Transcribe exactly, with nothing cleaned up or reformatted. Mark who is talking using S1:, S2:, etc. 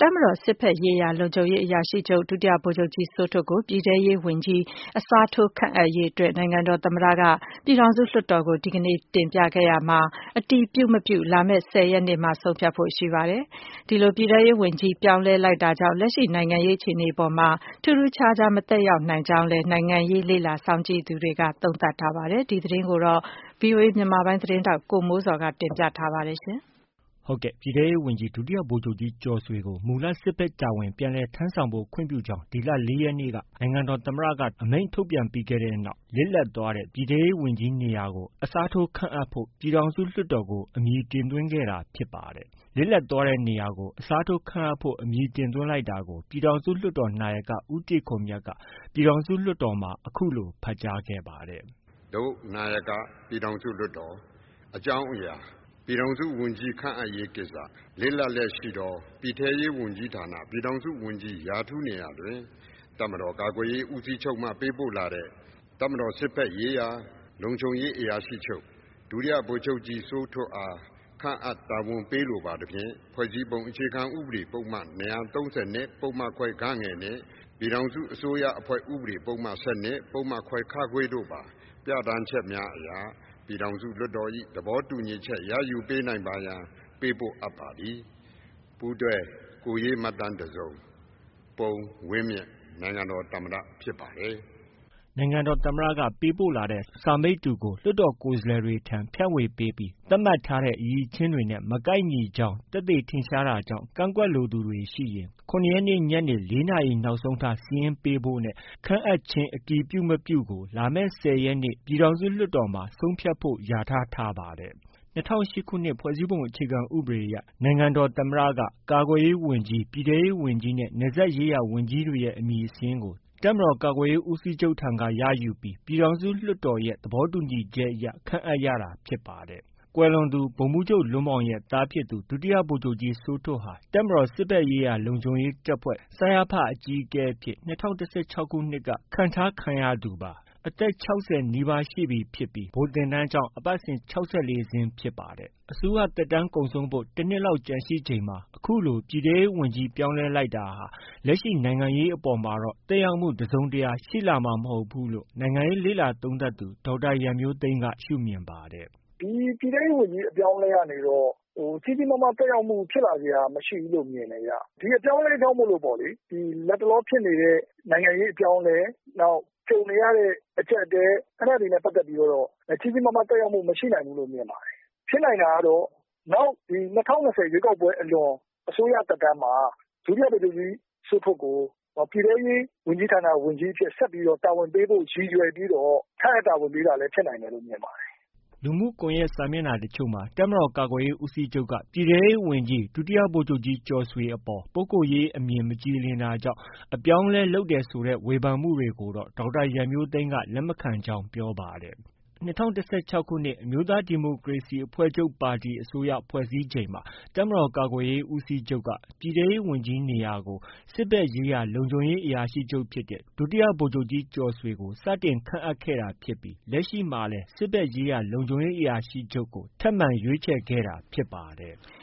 S1: တပ်မတော်စစ်ဘက်ရေးရာလုံခြုံရေးအရာရှိချုပ် ဒုတိယဗိုလ်ချုပ်ကြီးစိုးထွဋ်ကို ပြည်ထဲရေးဝန်ကြီးအစားထိုးခန့်အပ်ရေးအတွက် နိုင်ငံတော်သမ္မတက ပြည်ထောင်စုလွှတ်တော်ကို ဒီကနေ့တင်ပြခဲ့ရာမှာ အတည်ပြုမပြု လာမယ့် ၁၀ ရက်နေ့မှာ ဆုံးဖြတ်ဖို့ရှိပါတယ်။ ဒီလိုပြည်ထဲရေးဝန်ကြီးပြောင်းလဲလိုက်တာကြောင့် လက်ရှိနိုင်ငံရေးအခြေအနေအပေါ်မှာ ထူးထူးခြားခြားမသက်ရောက်နိုင်ကြောင်းလည်း နိုင်ငံရေးလေ့လာစောင့်ကြည့်သူတွေက သုံးသပ်ထားပါတယ်။ ဒီသတင်းကိုတော့ ဗွီအိုအေမြန်မာပိုင်းသတင်းထောက် ကိုမိုးဇော်က တင်ပြထားပါတယ်။
S2: ဟုတ်ကဲ့။ ပြည်ထဲရေးဝန်ကြီး ဒုတိယဗိုလ်ချုပ်ကြီးကျော်ဆွေကို မူလစစ်ဘက်တာဝန်ပြန်လည်ထမ်းဆောင်ဖို့ ခွင့်ပြုကြောင်း ဒီလ ၄ ရက်နေ့က နိုင်ငံတော်သမ္မတက အမိန့်ထုတ်ပြန်ပြီးတဲ့နောက် လစ်လပ်သွားတဲ့ ပြည်ထဲရေးဝန်ကြီးနေရာကို အစားထိုးခန့်အပ်ဖို့ ပြည်ထောင်စုလွှတ်တော်ကို အမည်တင်သွင်းခဲ့တာဖြစ်ပါတယ်။ လစ်လပ်သွားတဲ့နေရာကို အစားထိုးခန့်အပ်ဖို့ အမည်တင်သွင်းလိုက်တာကို ပြည်ထောင်စုလွှတ်တော်နာယက ဦးတီခွန်မြတ်က ပြည်ထောင်စုလွှတ်တော်မှာ အခုလို ဖတ်ကြားခဲ့ပါတယ်
S3: ။ “ဒုနာယက ပြည်ထောင်စုလွှတ်တော်။ အကြောင်းအရာ ပြည်ထောင်စုဝန်ကြီးခန့်အပ်ရေးကိစ္စ။ လစ်လပ်လျက်ရှိသော ပြည်ထဲရေးဝန်ကြီးဌာန ပြည်ထောင်စုဝန်ကြီးရာထူးနေရာတွင် တပ်မတော်ကာကွယ်ရေးဦးစီးချုပ်မှ ပေးပို့လာတဲ့ တပ်မတော်စစ်ဘက်ရေးရာလုံခြုံရေးအရာရှိချုပ် ဒုတိယဗိုလ်ချုပ်ကြီးစိုးထွဋ်အား ခန့်အပ်တာဝန်ပေးလိုပါသဖြင့် ဖွဲ့စည်းပုံအခြေခံဥပဒေပုဒ်မ ၂၃၂ ပုဒ်မခွဲ ဂ ငယ် နှင့် ပြည်ထောင်စုအစိုးရအဖွဲ့ဥပဒေပုဒ်မ ၁၂ ပုဒ်မခွဲ ခ တို့ပါ ပြဌာန်းချက်များအရ ပြည်ထောင်စုလွှတ်တော်၏ သဘောတူညီချက်ရယူပေးနိုင်ပါရန် ပေးပို့အပ်ပါသည်။ ပူးတွဲကိုယ်ရေးမှတ်တမ်းတစ်စုံ ပုံဝင်းမြင့် နိုင်ငံတော်သမ္မတဖြစ်ပါတယ်။”
S2: နိုင်ငံတော်သမ္မတက ပေးပို့လာတဲ့စာမိတ္တူကို လွှတ်တော်ကိုယ်စားလှယ်တွေထံ ဖြန့်ဝေပေးပြီး သတ်မှတ်ထားတဲ့အရည်အချင်းတွေနဲ့ မကိုက်ညီကြောင်း သက်သေထင်ရှားတာကြောင့် ကန့်ကွက်လိုသူတွေရှိရင် ၇ ရက်နေ့ ညနေ ၄ နာရီ နောက်ဆုံးထား စာရင်းပေးဖို့နဲ့ ခန့်အပ်ခြင်း အတည်ပြုမပြုကို လာမယ့် ၁၀ ရက်နေ့ ပြည်ထောင်စုလွှတ်တော်မှာ ဆုံးဖြတ်ဖို့ လျာထားထားပါတယ်။ ၂၀၀၈ ခုနှစ် ဖွဲ့စည်းပုံအခြေခံဥပဒေအရ နိုင်ငံတော်သမ္မတက ကာကွယ်ရေးဝန်ကြီး၊ ပြည်ထဲရေးဝန်ကြီးနဲ့ နယ်စပ်ရေးရာဝန်ကြီးတွေရဲ့ အမည်စာရင်းကို တပ်မတော်ကာကွယ်ရေးဦးစီးချုပ်ထံက ရယူပြီး ပြည်ထောင်စုလွှတ်တော်ရဲ့ သဘောတူညီချက်အရ ခန့်အပ်ရတာဖြစ်ပါတယ်။ ကွယ်လွန်သူ ဗိုလ်မှူးချုပ်လွန်းမောင်ရဲ့ သားဖြစ်သူ ဒုတိယဗိုလ်ချုပ်ကြီးစိုးထွဋ်ဟာ တပ်မတော်စစ်ဘက်ရေးရာလုံခြုံရေးတပ်ဖွဲ့ စရဖ အကြီးအကဲအဖြစ် ၂၀၁၆ ခုနှစ်က ခန့်ထားခံရသူပါ။ အသက် ၆၀ နီးပါးရှိပြီဖြစ်ပြီး ဗိုလ်သင်တန်းကျောင်း အပတ်စဉ် ၆၄ စင်းဖြစ်ပါတယ်။ အစိုးရသက်တမ်းကုန်ဆုံးဖို့ တစ်နှစ်လောက်ကျန်ရှိချိန်မှာ အခုလို ပြည်ထဲရေးဝန်ကြီးပြောင်းလဲလိုက်တာဟာ လက်ရှိနိုင်ငံရေးအပေါ်မှာတော့ သက်ရောက်မှု တစ်စုံတစ်ရာရှိလာမှာ မဟုတ်ဘူးလို့ နိုင်ငံရေးလေ့လာသုံးသပ်သူ ဒေါက်တာရန်မျိုးသိမ်းက ရှုမြင်ပါတယ်
S4: ။ “ဒီပြည်ထဲရေးဝန်ကြီးအပြောင်းအလဲကနေတော့ ကြီးကြီးမားမားသက်ရောက်မှုဖြစ်လာစရာမရှိဘူးလို့မြင်တယ်ဗျ။ ဒီအပြောင်းအလဲကြောင့်မို့လို့ပေါ့လေ ဒီလတ်တလောဖြစ်နေတဲ့ နိုင်ငံရေးအပြောင်းအလဲ နောက်ကြုံနေရတဲ့အကျပ်အတည်း အဲဒါတွေနဲ့ပတ်သက်ပြီးတော့ ကြီးကြီးမားမားသက်ရောက်မှုမရှိနိုင်ဘူးလို့မြင်ပါတယ်။ ဖြစ်နိုင်တာကတော့ နောက်ဒီ ၂၀၂၀ ရွေးကောက်ပွဲအလွန် အစိုးရသက်တမ်းမှာ ဒုတိယဗိုလ်ချုပ်ကြီးစိုးထွဋ်ကို ပြည်ထဲရေးဝန်ကြီးဌာနဝန်ကြီးအဖြစ်ဆက်ပြီးတော့ တာဝန်ပေးဖို့ရည်ရွယ်ပြီးတော့ ခန့်အပ်တာဝန်ပေးတာလည်းဖြစ်နိုင်တယ်လို့မြင်ပါတယ်။
S2: ” လူမှုကွန်ရက်စာမျက်နှာတချို့မှာ တပ်မတော်ကာကွယ်ရေးဦးစီးချုပ်က ပြည်ထဲရေးဝန်ကြီး ဒုတိယဗိုလ်ချုပ်ကြီးကျော်ဆွေအပေါ် ပုဂ္ဂိုလ်ရေးအမြင်မကြည်လင်တာကြောင့် အပြောင်းအလဲလုပ်တယ်ဆိုတဲ့ ဝေဖန်မှုတွေကိုတော့ ဒေါက်တာရန်မျိုးသိမ်းက လက်မခံကြောင်း ပြောပါတယ်။ ၂၀၁၆ ခုနှစ် အမျိုးသားဒီမိုကရေစီအဖွဲ့ချုပ်ပါတီအစိုးရဖွဲ့စည်းချိန်မှာ တပ်မတော်ကာကွယ်ရေးဦးစီးချုပ်က ပြည်ထဲရေးဝန်ကြီးနေရာကို စစ်ဘက်ရေးရာလုံခြုံရေးအရာရှိချုပ်ဖြစ်တဲ့ ဒုတိယဗိုလ်ချုပ်ကြီးကျော်ဆွေကို စတင်ခန့်အပ်ခဲ့တာဖြစ်ပြီး လက်ရှိမှာလည်း စစ်ဘက်ရေးရာလုံခြုံရေးအရာရှိချုပ်ကို ထပ်မံရွေးခြယ်ခဲ့တာဖြစ်ပါတယ်။